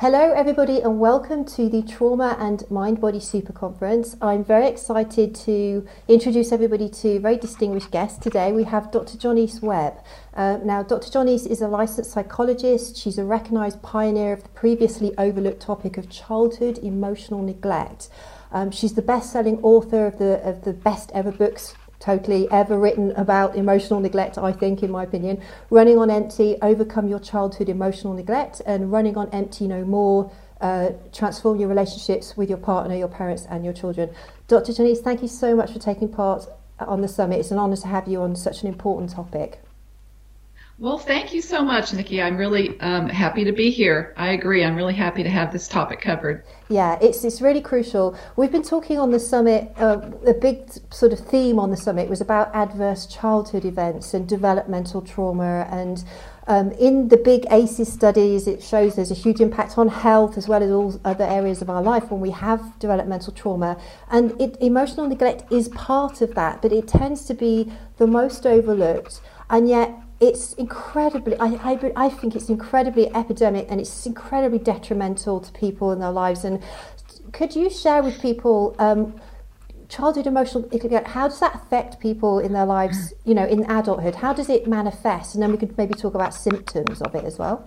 Hello, everybody, and welcome to the Trauma and Mind Body Super Conference. I'm very excited to introduce everybody to a very distinguished guest today. We have Dr. Jonice Webb. Now, Dr. Jonice is a licensed psychologist. She's a recognised pioneer of the previously overlooked topic of childhood emotional neglect. She's the best-selling author of the best ever books totally ever written about emotional neglect, I think, in my opinion. Running on Empty, Overcome Your Childhood Emotional Neglect, and Running on Empty No More, Transform Your Relationships with Your Partner, Your Parents and Your Children. Dr. Jonice, thank you so much for taking part on the summit. It's an honour to have you on such an important topic. Well, thank you so much, Nikki. I'm really happy to be here. I agree. I'm really happy to have this topic covered. Yeah, it's really crucial. We've been talking on the summit, a big sort of theme on the summit was about adverse childhood events and developmental trauma. And in the big ACEs studies, it shows there's a huge impact on health as well as all other areas of our life when we have developmental trauma. And emotional neglect is part of that, but it tends to be the most overlooked. And yet, it's incredibly, I think it's incredibly epidemic, and it's incredibly detrimental to people in their lives. And could you share with people childhood emotional neglect? How does that affect people in their lives, you know, in adulthood? How does it manifest? And then we could maybe talk about symptoms of it as well.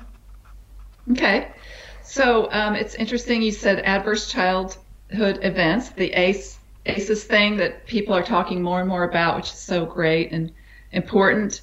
Okay. So it's interesting you said adverse childhood events, the ACEs thing that people are talking more and more about, which is so great and important.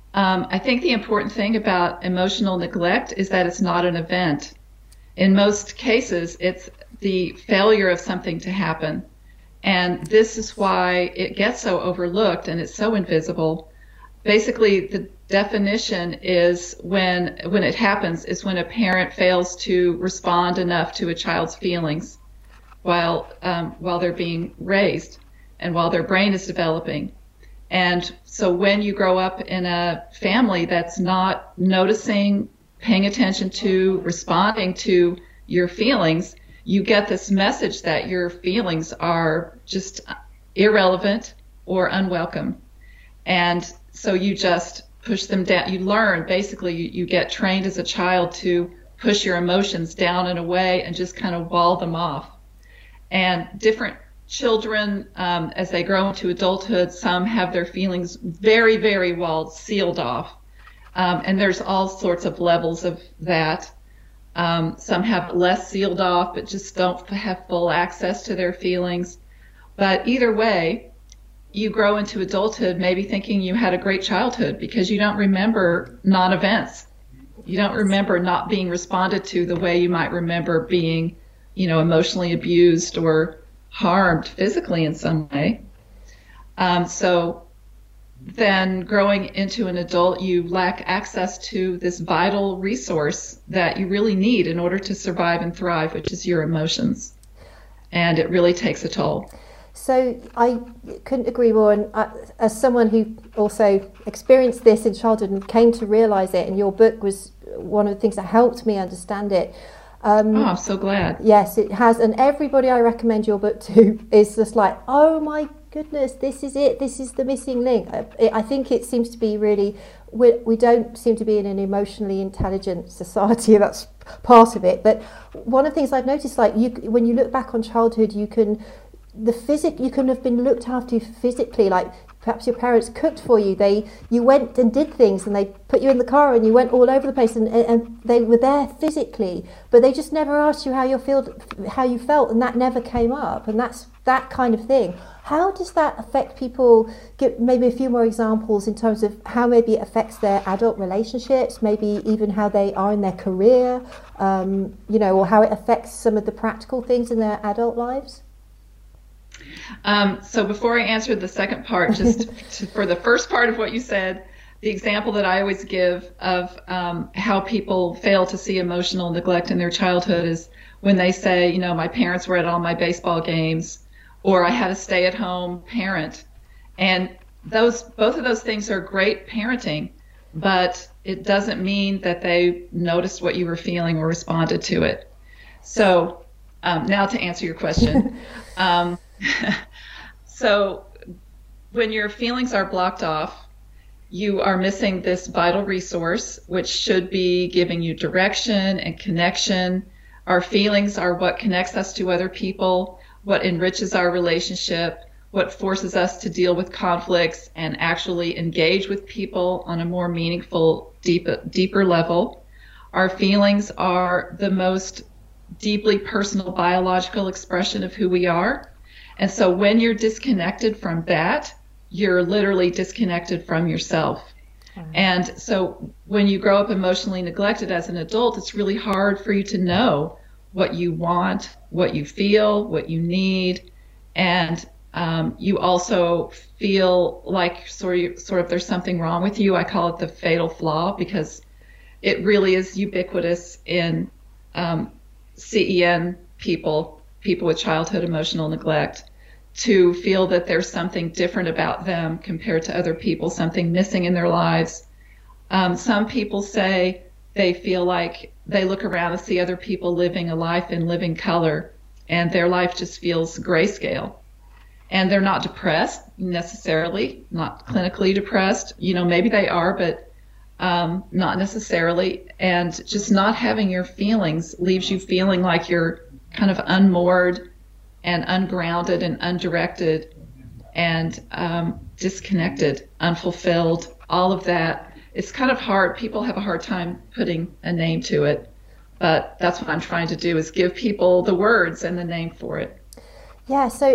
I think the important thing about emotional neglect is that it's not an event. In most cases, it's the failure of something to happen. And this is why it gets so overlooked and it's so invisible. Basically, the definition is when it happens is when a parent fails to respond enough to a child's feelings while they're being raised and while their brain is developing. And so when you grow up in a family that's not noticing, paying attention to, responding to your feelings, you get this message that your feelings are just irrelevant or unwelcome. And so you just push them down. You learn, basically, you get trained as a child to push your emotions down and away and just kind of wall them off. And different children, as they grow into adulthood, some have their feelings very, very walled, sealed off. And there's all sorts of levels of that. Some have less sealed off, but just don't have full access to their feelings. But either way, you grow into adulthood maybe thinking you had a great childhood because you don't remember non-events. You don't remember not being responded to the way you might remember being, emotionally abused or harmed physically in some way. So then growing into an adult, you lack access to this vital resource that you really need in order to survive and thrive, which is your emotions. And it really takes a toll. So I couldn't agree more. And as someone who also experienced this in childhood and came to realize it, and your book was one of the things that helped me understand it. I'm so glad. Yes, it has. And everybody I recommend your book to is just like, oh my goodness, this is it. This is the missing link. I think it seems to be really, we don't seem to be in an emotionally intelligent society. That's part of it. But one of the things I've noticed, like when you look back on childhood, you can have been looked after physically, like perhaps your parents cooked for you, you went and did things, and they put you in the car and you went all over the place, and they were there physically, but they just never asked you how you felt, and that never came up. And that's that kind of thing. How does that affect people? Give maybe a few more examples in terms of how maybe it affects their adult relationships, maybe even how they are in their career, or how it affects some of the practical things in their adult lives. So before I answer the second part, just for the first part of what you said, the example that I always give of how people fail to see emotional neglect in their childhood is when they say, my parents were at all my baseball games, or I had a stay-at-home parent. And both of those things are great parenting, but it doesn't mean that they noticed what you were feeling or responded to it. So now to answer your question. So when your feelings are blocked off, you are missing this vital resource, which should be giving you direction and connection, Our feelings are what connects us to other people, what enriches our relationship, what forces us to deal with conflicts and actually engage with people on a more meaningful, deeper level. Our feelings are the most deeply personal biological expression of who we are. And so when you're disconnected from that, you're literally disconnected from yourself. And so when you grow up emotionally neglected as an adult, it's really hard for you to know what you want, what you feel, what you need. And you also feel like sort of there's something wrong with you. I call it the fatal flaw because it really is ubiquitous in CEN people with childhood emotional neglect, to feel that there's something different about them compared to other people, something missing in their lives. Some people say they feel like they look around and see other people living a life in living color, and their life just feels grayscale. And they're not depressed necessarily, not clinically depressed. You know, maybe they are, but not necessarily. And just not having your feelings leaves you feeling like you're kind of unmoored and ungrounded and undirected and disconnected, unfulfilled, all of that. It's kind of hard. People have a hard time putting a name to it, but that's what I'm trying to do, is give people the words and the name for it. Yeah, so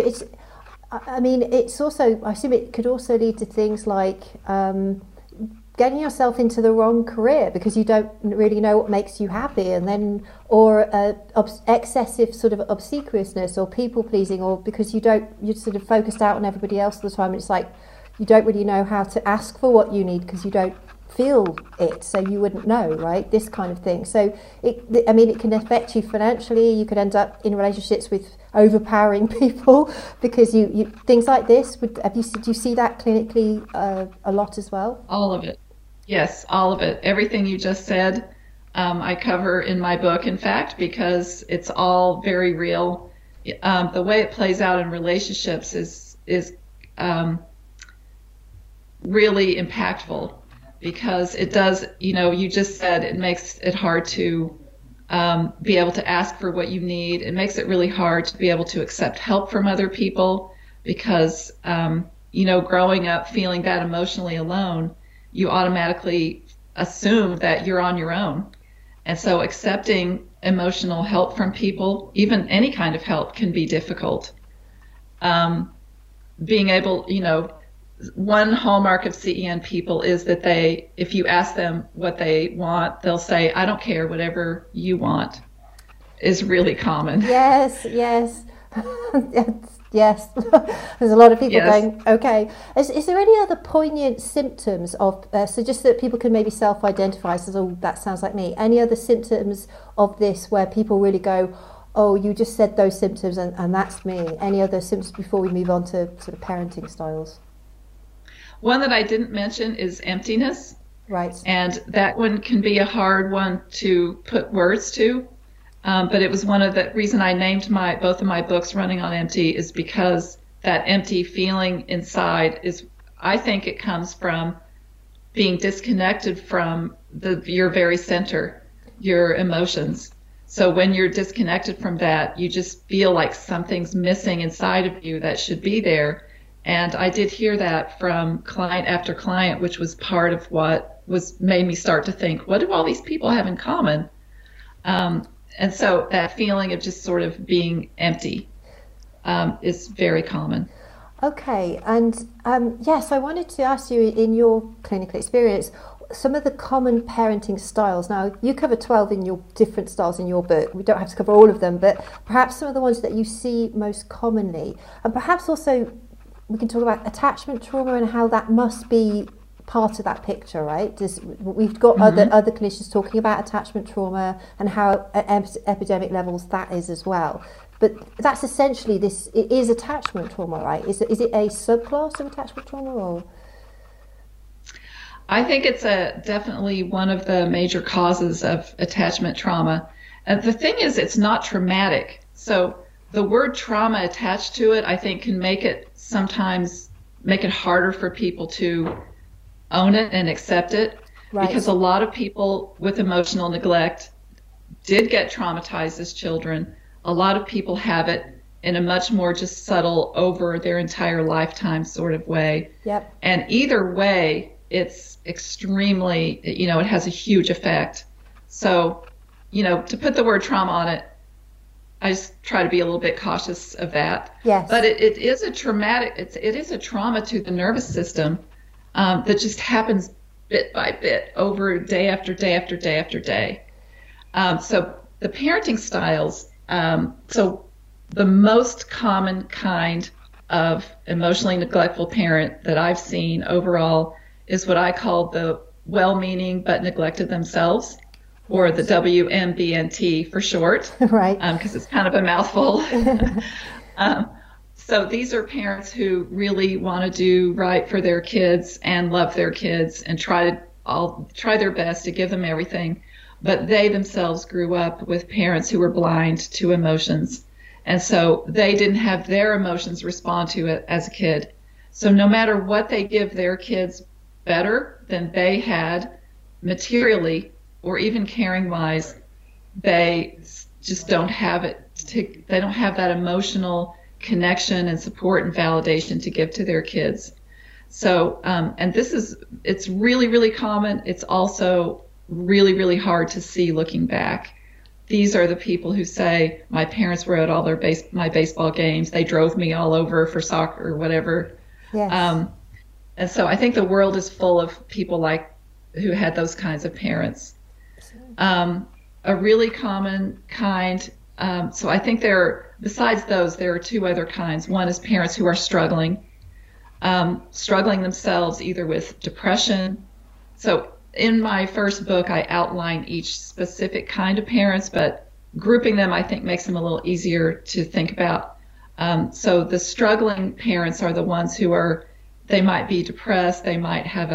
it's also, I assume it could also lead to things like getting yourself into the wrong career because you don't really know what makes you happy, and then, or excessive sort of obsequiousness or people pleasing, or because you're sort of focused out on everybody else all the time. It's like you don't really know how to ask for what you need because you don't feel it, so you wouldn't know, right? This kind of thing. So it can affect you financially. You could end up in relationships with overpowering people because you things like this. Do you see that clinically a lot as well? All of it. Yes, all of it. Everything you just said, I cover in my book, in fact, because it's all very real. The way it plays out in relationships is really impactful, because it does, you just said it makes it hard to be able to ask for what you need. It makes it really hard to be able to accept help from other people because, growing up feeling that emotionally alone, you automatically assume that you're on your own. And so accepting emotional help from people, even any kind of help, can be difficult. Being able, one hallmark of CEN people is that if you ask them what they want, they'll say, I don't care, whatever you want, is really common. Yes. Yes. There's a lot of people going, okay. Is there any other poignant symptoms of, so just that people can maybe self-identify, says, oh, that sounds like me. Any other symptoms of this where people really go, oh, you just said those symptoms and that's me? Any other symptoms before we move on to sort of parenting styles? One that I didn't mention is emptiness. Right. And that one can be a hard one to put words to. But it was one of the reason I named both of my books Running on Empty, is because that empty feeling inside I think it comes from being disconnected from your very center, your emotions. So when you're disconnected from that, you just feel like something's missing inside of you that should be there. And I did hear that from client after client, which was part of what made me start to think, what do all these people have in common? And so that feeling of just sort of being empty is very common. Okay, and yes, I wanted to ask you, in your clinical experience, some of the common parenting styles. Now, you cover 12 in your different styles in your book. We don't have to cover all of them, but perhaps some of the ones that you see most commonly. And perhaps also we can talk about attachment trauma and how that must be part of that picture, right? We've got other clinicians talking about attachment trauma and how at epidemic levels that is as well. But that's essentially it is attachment trauma, right? Is it a subclass of attachment trauma, or? I think it's definitely one of the major causes of attachment trauma. And the thing is, it's not traumatic. So the word trauma attached to it, I think, can sometimes make it harder for people to own it and accept it. Right. Because a lot of people with emotional neglect did get traumatized as children. A lot of people have it in a much more just subtle, over their entire lifetime sort of way. Yep. And either way, it's extremely, it has a huge effect. So, to put the word trauma on it, I just try to be a little bit cautious of that. Yes. But it is a traumatic, it is a trauma to the nervous system that just happens bit by bit over day after day after day after day. So the parenting styles, so the most common kind of emotionally neglectful parent that I've seen overall is what I call the well-meaning but neglected themselves, or the WMBNT for short, right? Because it's kind of a mouthful. So these are parents who really want to do right for their kids and love their kids and try their best to give them everything, but they themselves grew up with parents who were blind to emotions. And so they didn't have their emotions respond to it as a kid. So no matter what they give their kids better than they had materially or even caring wise, they just don't have it. They don't have that emotional connection and support and validation to give to their kids. So, and it's really, really common. It's also really, really hard to see looking back. These are the people who say, my parents were at all my baseball games. They drove me all over for soccer or whatever. Yes. And so I think the world is full of people who had those kinds of parents. A really common kind, so I think besides those, there are two other kinds. One is parents who are struggling themselves either with depression. So in my first book, I outline each specific kind of parents, but grouping them, I think, makes them a little easier to think about. So the struggling parents are the ones they might be depressed. They might have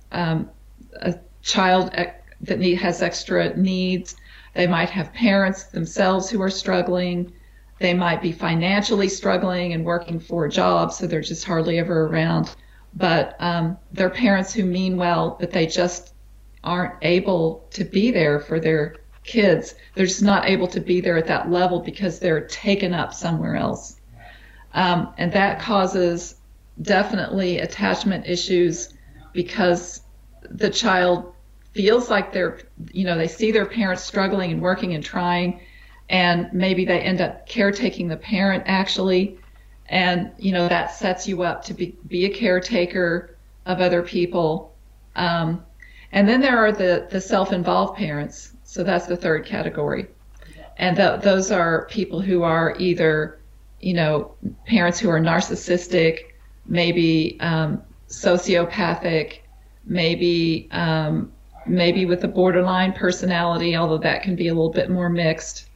a child that has extra needs. They might have parents themselves who are struggling. They might be financially struggling and working 4 jobs, so they're just hardly ever around. But they're parents who mean well, but they just aren't able to be there for their kids. They're just not able to be there at that level because they're taken up somewhere else. And that causes definitely attachment issues because the child feels like they see their parents struggling and working and trying, and maybe they end up caretaking the parent actually. And, that sets you up to be a caretaker of other people. And then there are the self-involved parents. So that's the third category. And those are people who are either, parents who are narcissistic, maybe sociopathic, maybe with a borderline personality, although that can be a little bit more mixed,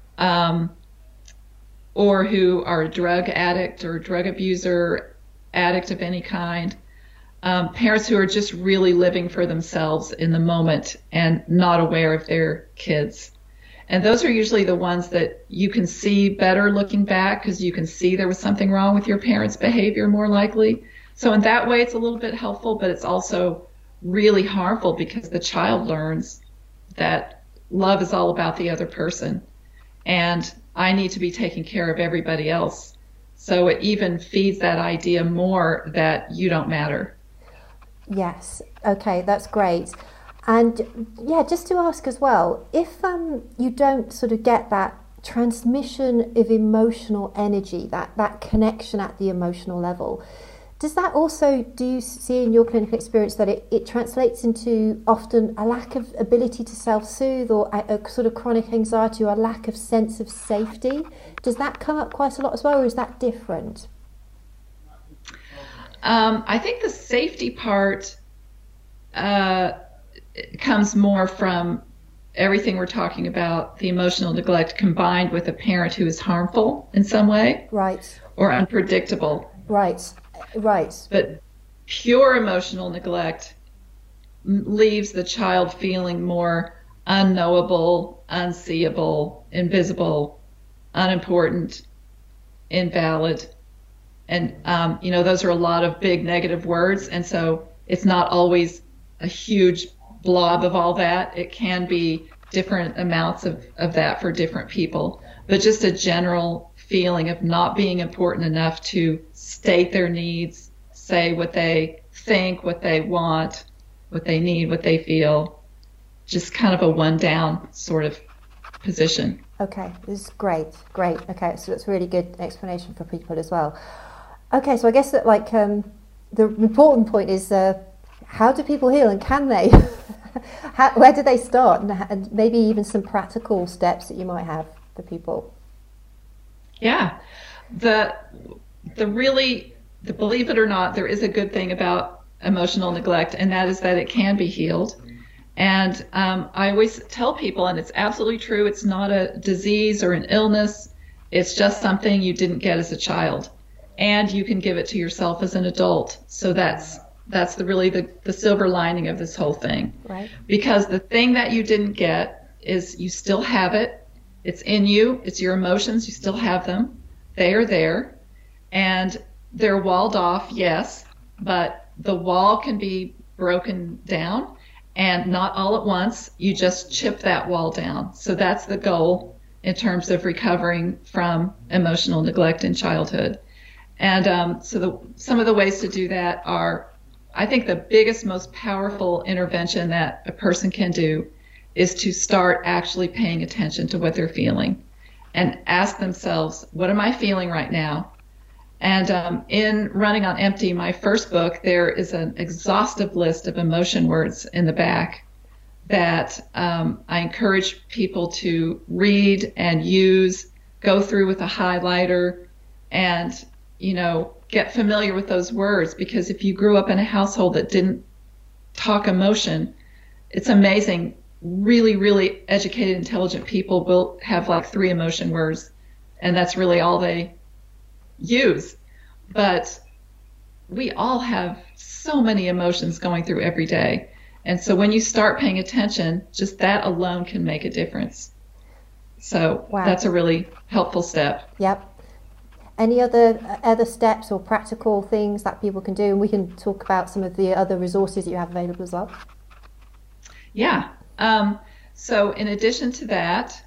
or who are a drug addict or drug abuser, addict of any kind. Parents who are just really living for themselves in the moment and not aware of their kids. And those are usually the ones that you can see better looking back because you can see there was something wrong with your parents' behavior more likely. So in that way, it's a little bit helpful, but it's also really harmful because the child learns that love is all about the other person and I need to be taking care of everybody else. So it even feeds that idea more that you don't matter. Yes. Okay, that's great. And yeah, just to ask as well, if you don't sort of get that transmission of emotional energy, that connection at the emotional level, does that also, do you see in your clinical experience that it translates into often a lack of ability to self-soothe or a sort of chronic anxiety or a lack of sense of safety? Does that come up quite a lot as well, or is that different? I think the safety part comes more from everything we're talking about, the emotional neglect combined with a parent who is harmful in some way. Right. Or unpredictable. Right. But pure emotional neglect leaves the child feeling more unknowable, unseeable, invisible, unimportant, invalid. And, those are a lot of big negative words. And so it's not always a huge blob of all that. It can be different amounts of that for different people, but just a general feeling of not being important enough to state their needs, say what they think, what they want, what they need, what they feel, just kind of a one down sort of position. Okay, this is great, great. Okay, so that's a really good explanation for people as well. Okay, so I guess that like the important point is how do people heal, and can they? Where do they start, and maybe even some practical steps that you might have for people. Yeah, the believe it or not, there is a good thing about emotional neglect, and that is that it can be healed. And I always tell people, and it's absolutely true, it's not a disease or an illness. It's just something you didn't get as a child, and you can give it to yourself as an adult. So that's really the silver lining of this whole thing. Right. Because the thing that you didn't get is you still have it. It's in you. It's your emotions. You still have them. They are there. And they're walled off, yes, but the wall can be broken down, and not all at once. You just chip that wall down. So that's the goal in terms of recovering from emotional neglect in childhood. And some of the ways to do that are, I think the biggest, most powerful intervention that a person can do is to start actually paying attention to what they're feeling and ask themselves, what am I feeling right now? And in Running on Empty, my first book, there is an exhaustive list of emotion words in the back that I encourage people to read and use, go through with a highlighter, and, get familiar with those words. Because if you grew up in a household that didn't talk emotion, it's amazing. Really, really educated, intelligent people will have like 3 emotion words, and that's really all they use. But we all have so many emotions going through every day. And so when you start paying attention, just that alone can make a difference. So wow. That's a really helpful step. Yep. Any other steps or practical things that people can do? And we can talk about some of the other resources that you have available as well. Yeah. So in addition to that,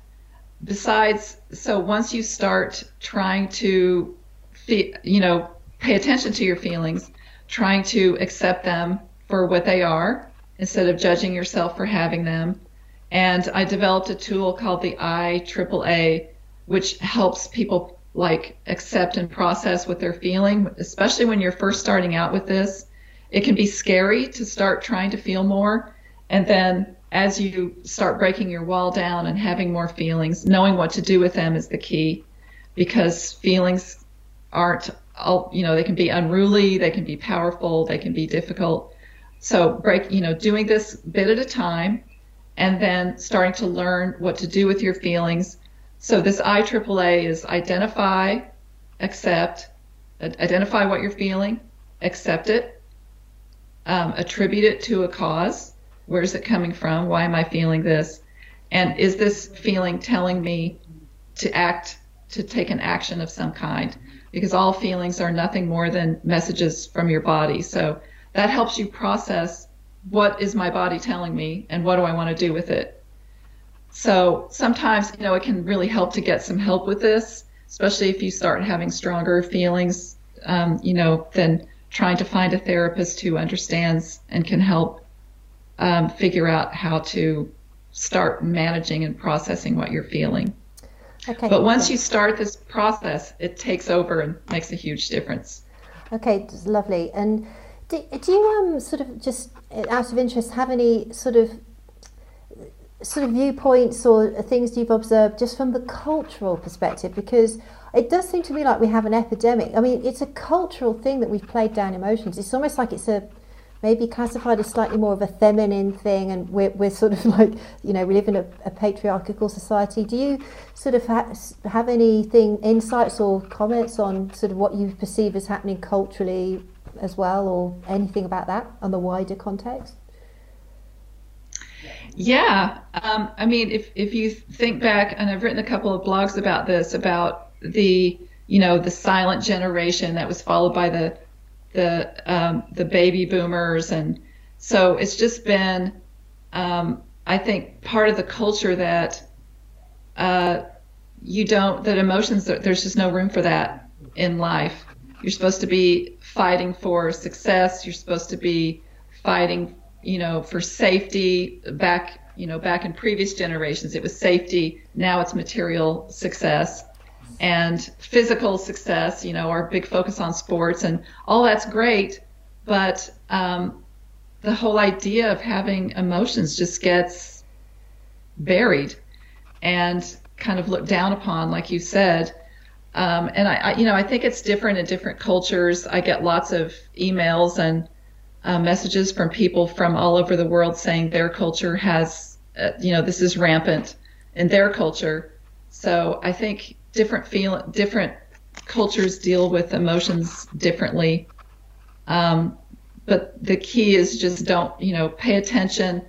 once you start trying to pay attention to your feelings, trying to accept them for what they are instead of judging yourself for having them. And I developed a tool called the IAAA, which helps people accept and process what they're feeling, especially when you're first starting out with this. It can be scary to start trying to feel more. And then as you start breaking your wall down and having more feelings, knowing what to do with them is the key, because feelings aren't all, they can be unruly, they can be powerful, they can be difficult. So doing this bit at a time, and then starting to learn what to do with your feelings. So this IAAA is identify what you're feeling, accept it, attribute it to a cause. Where is it coming from? Why am I feeling this? And is this feeling telling me to take an action of some kind? Because all feelings are nothing more than messages from your body. So that helps you process, what is my body telling me and what do I want to do with it? So sometimes, it can really help to get some help with this, especially if you start having stronger feelings, than trying to find a therapist who understands and can help figure out how to start managing and processing what you're feeling. Okay. But once you start this process, it takes over and makes a huge difference. Okay, lovely. And do you sort of, just out of interest, have any sort of viewpoints or things you've observed just from the cultural perspective? Because it does seem to me like we have an epidemic. I mean, it's a cultural thing that we've played down emotions. It's almost like it's maybe classified as slightly more of a feminine thing, and we're sort of like, we live in a patriarchal society. Do you sort of have anything, insights or comments on sort of what you perceive as happening culturally as well, or anything about that on the wider context? Yeah. I mean, if you think back, and I've written a couple of blogs about this, about the silent generation that was followed by the baby boomers. And so it's just been I think part of the culture that uh, that emotions, there's just no room for that in life. You're supposed to be fighting for success. You're supposed to be fighting, for safety. Back in previous generations, it was safety. Now it's material success and physical success, our big focus on sports, and all that's great. But the whole idea of having emotions just gets buried and kind of looked down upon, like you said. And I think it's different in different cultures. I get lots of emails and messages from people from all over the world saying their culture has, this is rampant in their culture. So I think different cultures deal with emotions differently. But the key is just don't, pay attention,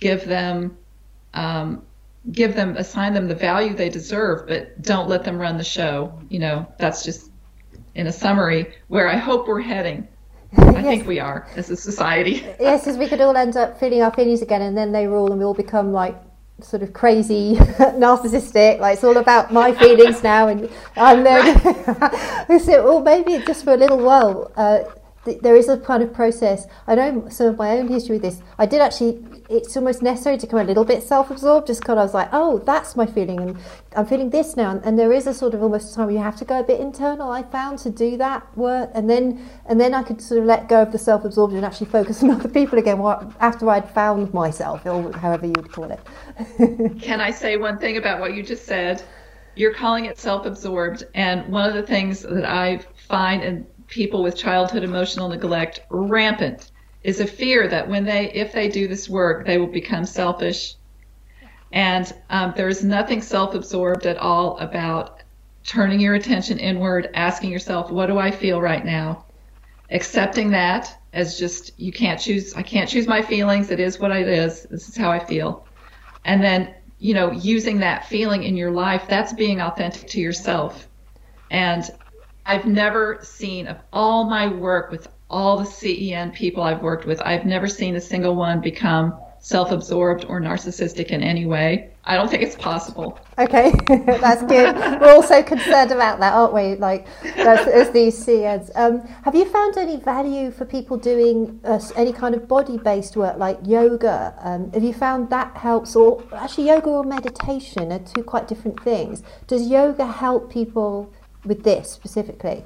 assign them the value they deserve, but don't let them run the show. That's just, in a summary, where I hope we're heading. I think we are as a society. Yes, because we could all end up feeling our feelings again, and then they rule, and we all become like sort of crazy, narcissistic. Like it's all about my feelings now, and I'm learning. So, well, maybe just for a little while. There is a kind of process. I know some of my own history with this. I did actually, it's almost necessary to become a little bit self-absorbed, just because I was like, oh, that's my feeling, and I'm feeling this now. And there is a sort of almost time where you have to go a bit internal, I found, to do that work. And then I could sort of let go of the self-absorption and actually focus on other people again after I'd found myself, or however you would call it. Can I say one thing about what you just said? You're calling it self-absorbed. And one of the things that I find in people with childhood emotional neglect rampant is a fear that if they do this work, they will become selfish. And there is nothing self-absorbed at all about turning your attention inward, asking yourself, what do I feel right now? Accepting that as just, I can't choose my feelings. It is what it is. This is how I feel. And then, using that feeling in your life, that's being authentic to yourself. And I've never seen, of all my work with all the CEN people I've worked with, I've never seen a single one become self-absorbed or narcissistic in any way. I don't think it's possible. Okay, that's good. We're also concerned about that, aren't we? Like, as these CENs. Have you found any value for people doing any kind of body-based work, like yoga? Have you found that helps? Or actually, yoga or meditation are two quite different things. Does yoga help people with this specifically?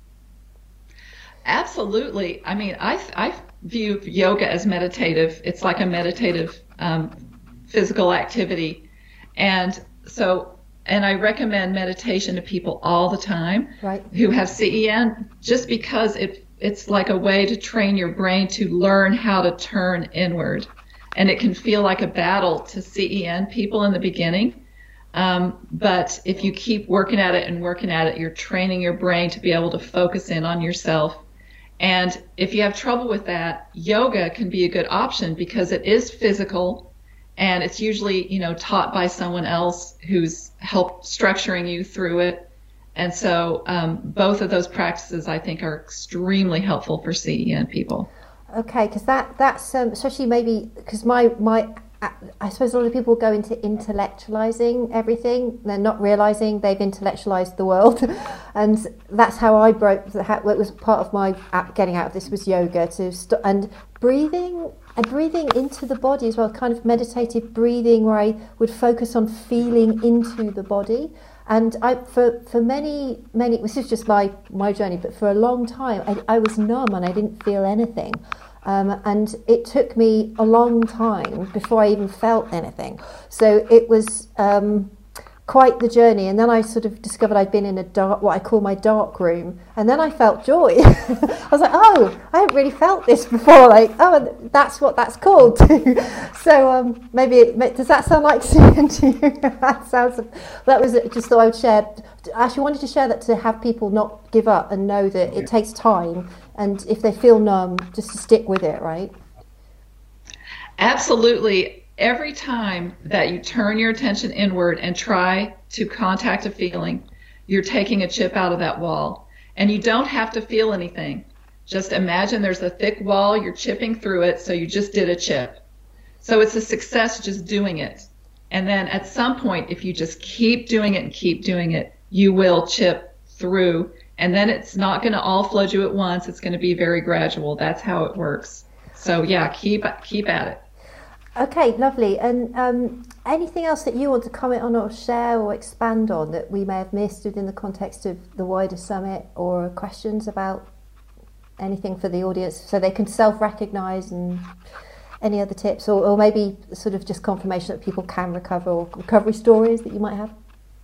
Absolutely. I mean, I view yoga as meditative. It's like a meditative physical activity. And I recommend meditation to people all the time, right, who have CEN, just because it's like a way to train your brain to learn how to turn inward. And it can feel like a battle to CEN people in the beginning. But if you keep working at it, you're training your brain to be able to focus in on yourself. And if you have trouble with that, yoga can be a good option because it is physical, and it's usually, taught by someone else who's helped structuring you through it. And so both of those practices, I think, are extremely helpful for CEN people. Okay, because that's especially maybe because I suppose a lot of people go into intellectualizing everything. They're not realizing they've intellectualized the world. And that's how I broke. It was part of my getting out of this was yoga, and breathing into the body as well, kind of meditative breathing where I would focus on feeling into the body. And for many, this is just my journey, but for a long time, I was numb and I didn't feel anything. And it took me a long time before I even felt anything. So it was quite the journey. And then I sort of discovered I'd been in what I call my dark room. And then I felt joy. I was like, oh, I haven't really felt this before. Like, oh, that's what that's called. So does that sound like CEN to you? That was just thought I would share. I actually wanted to share that to have people not give up and know that it takes time. And if they feel numb, just to stick with it, right? Absolutely. Every time that you turn your attention inward and try to contact a feeling, you're taking a chip out of that wall. And you don't have to feel anything. Just imagine there's a thick wall, you're chipping through it, so you just did a chip. So it's a success just doing it. And then at some point, if you just keep doing it and keep doing it, you will chip through. And then it's not going to all flood you at once. It's going to be very gradual. That's how it works. So yeah, keep at it. Okay, lovely. And anything else that you want to comment on or share or expand on that we may have missed within the context of the wider summit, or questions about anything for the audience so they can self-recognise, and any other tips, or maybe sort of just confirmation that people can recover, or recovery stories that you might have?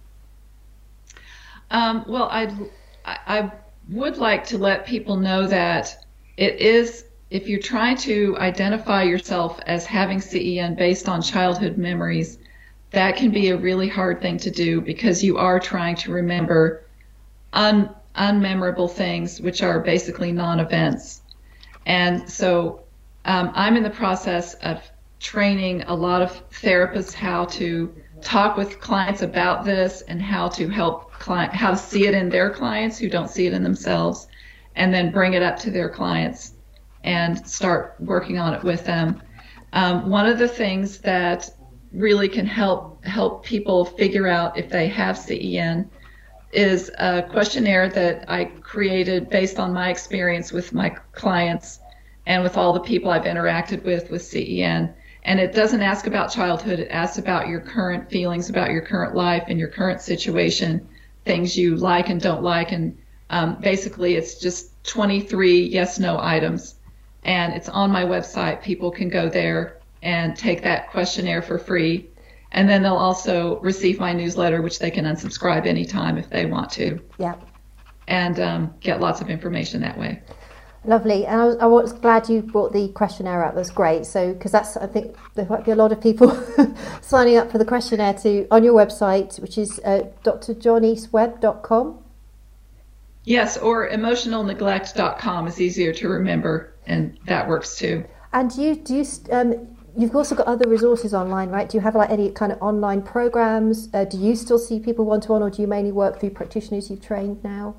Well, I would like to let people know that it is, if you're trying to identify yourself as having CEN based on childhood memories, that can be a really hard thing to do, because you are trying to remember unmemorable things, which are basically non-events. And so I'm in the process of training a lot of therapists how to talk with clients about this, and how to help how to see it in their clients who don't see it in themselves, and then bring it up to their clients and start working on it with them. One of the things that really can help people figure out if they have CEN is a questionnaire that I created based on my experience with my clients and with all the people I've interacted with CEN. And it doesn't ask about childhood. It asks about your current feelings, about your current life and your current situation, things you like and don't like. And basically, it's just 23 yes/no items. And it's on my website. People can go there and take that questionnaire for free. And then they'll also receive my newsletter, which they can unsubscribe anytime if they want to. Yeah. And get lots of information that way. Lovely. And I was glad you brought the questionnaire up. That's great. So, because I think there might be a lot of people signing up for the questionnaire on your website, which is drjohnnyswebb.com. Yes, or emotionalneglect.com is easier to remember, and that works too. And you've also got other resources online, right? Do you have like any kind of online programs? Do you still see people one-to-one, or do you mainly work through practitioners you've trained now?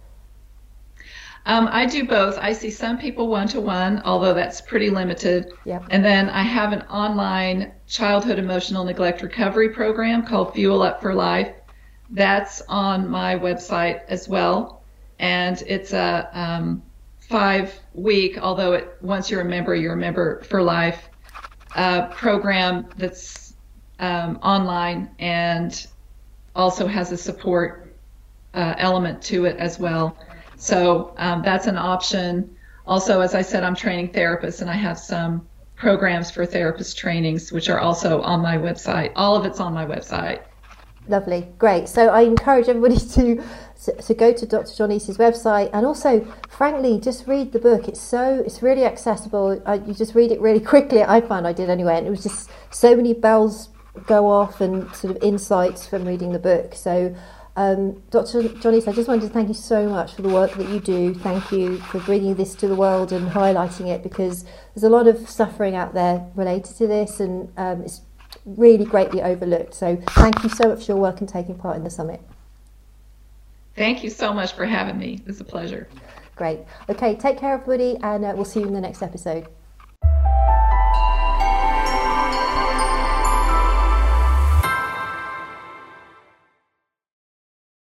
I do both. I see some people one-to-one, although that's pretty limited. Yeah. And then I have an online childhood emotional neglect recovery program called Fuel Up for Life. That's on my website as well. And it's a 5-week, although once you're a member for life, program that's online, and also has a support element to it as well. So that's an option. Also, as I said, I'm training therapists, and I have some programs for therapist trainings, which are also on my website. All of it's on my website. Lovely, great. So I encourage everybody to go to Dr. John East's website, and also, frankly, just read the book. It's really accessible. You just read it really quickly. I found I did anyway, and it was just so many bells go off and sort of insights from reading the book. So, Dr. John East, I just wanted to thank you so much for the work that you do. Thank you for bringing this to the world and highlighting it, because there's a lot of suffering out there related to this, and it's really greatly overlooked. So thank you so much for your work and taking part in the summit. Thank you so much for having me. It's a pleasure. Great. Okay, take care, everybody, and we'll see you in the next episode.